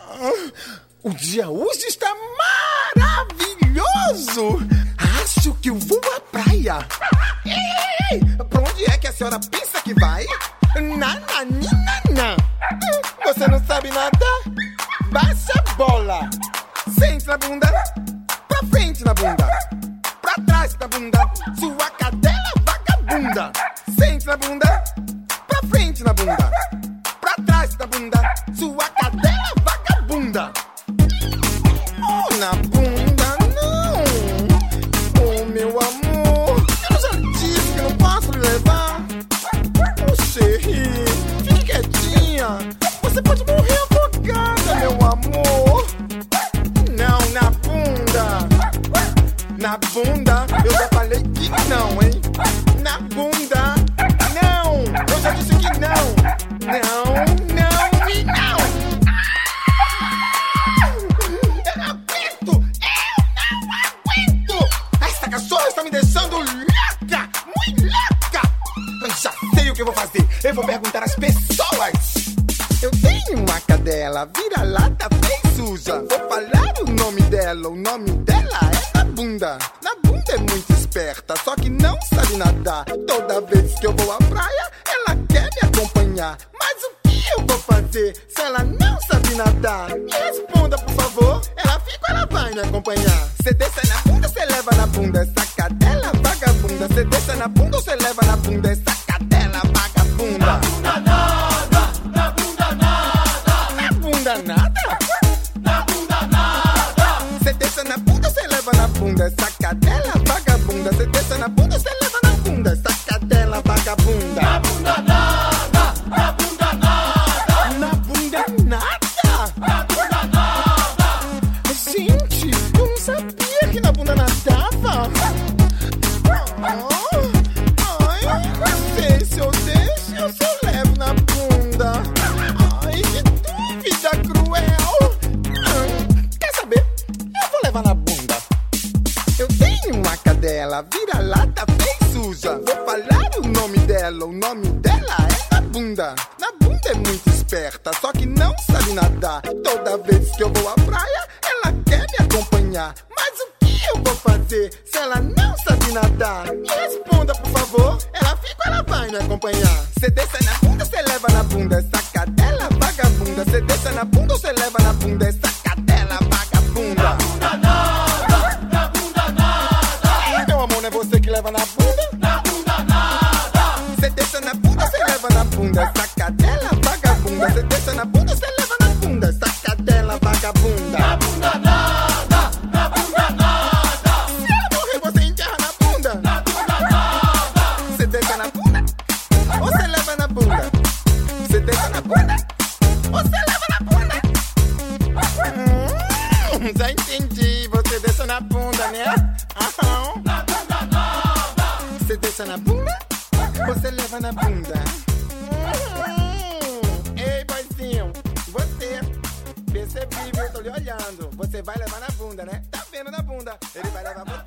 O dia hoje está maravilhoso. Acho que eu vou à praia. Ei, pra onde é que a senhora pensa que vai? Nananina. Você não sabe nadar? Baixa a bola. Sente na bunda. Pra frente na bunda. Pra trás da bunda. Sua cadela vagabunda. Sente na bunda. Pra frente na bunda. Pra trás da bunda. Sua cadela vagabunda. Oh, na bunda não. Oh, meu amor, eu já disse que não posso lhe levar. Oh, Xerri, fique quietinha. Você pode morrer afogada, meu amor. Não, na bunda. Na bunda, eu já falei que não, hein. Na bunda, não. Eu já disse que não. Não, não e não. Eu não aguento. Essa cachorra está me deixando louca, muito louca. Eu já sei o que eu vou fazer. Eu vou perguntar às pessoas. Eu tenho uma cadela, vira-lata bem suja. Vou falar o nome dela. O nome dela é Nabunda. Nabunda é muito esperta, só que não sabe nadar. Toda vez que eu vou à praia, ela quer me acompanhar. Mas o que eu vou fazer se ela não sabe nadar? Me responda, por favor. Ela fica ou ela vai me acompanhar? Cê desce na bunda, cê leva na bunda. Essa cadela vagabunda. Cê desce na bunda ou cê leva na bunda? Essa cadela vagabunda. Na bunda nada, na bunda nada. Na bunda nada? Na bunda nada. Cê desce na bunda ou cê leva na bunda? Essa cadela vagabunda. Cê desce na bunda ou cê leva na bunda? Essa cadela vagabunda. Na bunda nada, na bunda nada. Na bunda nada? Na bunda nada. Gente, eu não sabia que na bunda nadava. Ai, não sei se eu deixo ou se eu levo na bunda. Ai, que dúvida cruel. Quer saber? Eu vou levar na bunda. Eu tenho uma cadela, vira-lata bem suja. Vou falar o nome dela. O nome dela é Nabunda. Nabunda é muito esperta, só que não sabe nadar. Toda vez que eu vou à praia, ela quer me acompanhar. Mas o que eu vou fazer se ela não sabe nadar? Me responda, por favor. Ela fica ou ela vai me acompanhar? Cê desce na bunda, cê leva na bunda. Essa cadela vagabunda. Cê desce na bunda ou cê leva na bunda? Essa cadela vagabunda. Na bunda nada, na bunda nada. Meu amor, não é você que leva na bunda? Na bunda nada. Cê desce na bunda, cê leva na bunda. Essa cadela vagabunda. Cê desce na bunda, cê leva na bunda. Essa cadela vagabunda. Na bunda nada, na bunda nada. Se ela morrer, você enterra na bunda. Na bunda nada. Cê desce na bunda ou cê leva na bunda? Cê desce na bunda ou cê leva na bunda? Já entendi. Você desce na bunda, né? Aham. Na bunda nada. Você desce na bunda ou você leva na bunda? Ei, boizinho, você. Percebi, viu? Tô lhe olhando. Você vai levar na bunda, né? Tá vendo na bunda. Ele vai levar você.